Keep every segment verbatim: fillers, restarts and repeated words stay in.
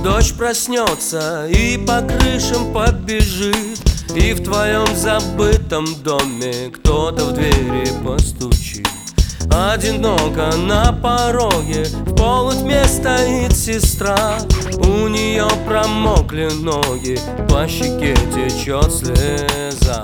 дождь проснется и по крышам побежит, и в твоем забытом доме кто-то в двери постучит. Одиноко на пороге в полутьме стоит сестра. У нее промокли ноги, по щеке течет слеза.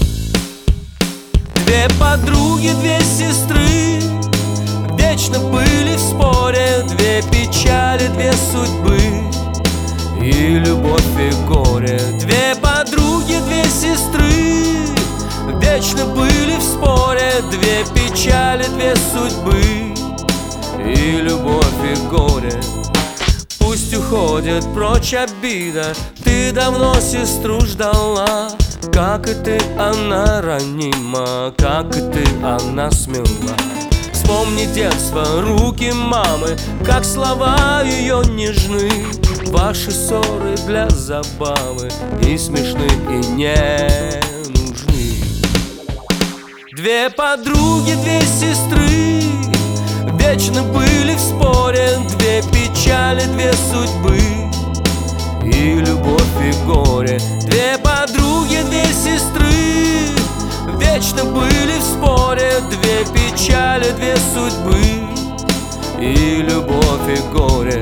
Две подруги, две сестры вечно были в споре. Две печали, две судьбы, и любовь, и горе. Две подруги, две сестры вечно были в споре. Две печали, две судьбы, и любовь, и горе. Пусть уходит прочь обида, ты давно сестру ждала. Как и ты, она ранима, как и ты, она смела. Вспомни детство, руки мамы, как слова ее нежны. Ваши ссоры для забавы и смешны, и не нужны. Две подруги, две сестры вечно были в споре. Две печали, две судьбы, и любовь, и горе. Две подруги, две сестры вечно были в споре. Две печали, две судьбы, и любовь, и горе.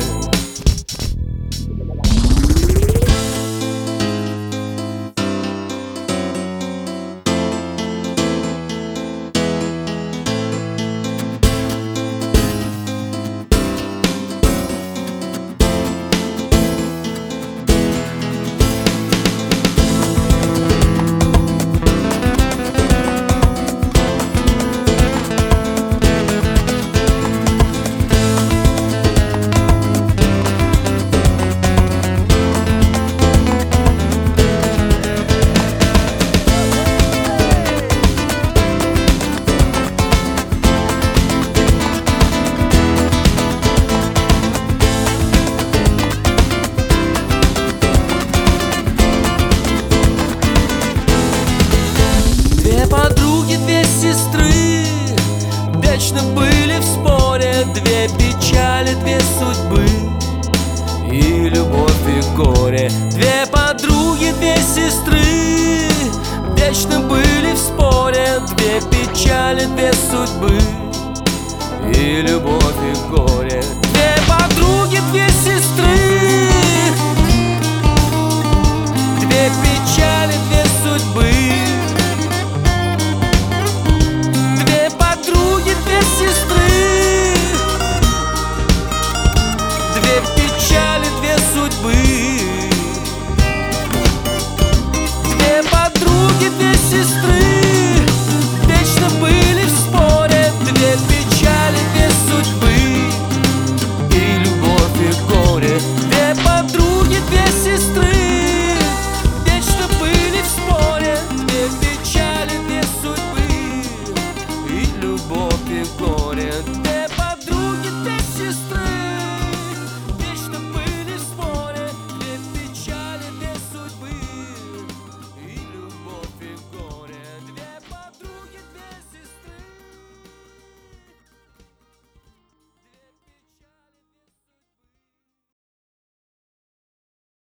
Подруги, две сестры вечно были в споре. Две печали, две судьбы, и любовь, и горе. Две подруги, две сестры вечно были в споре. Две печали, две судьбы, и любовь, и горе.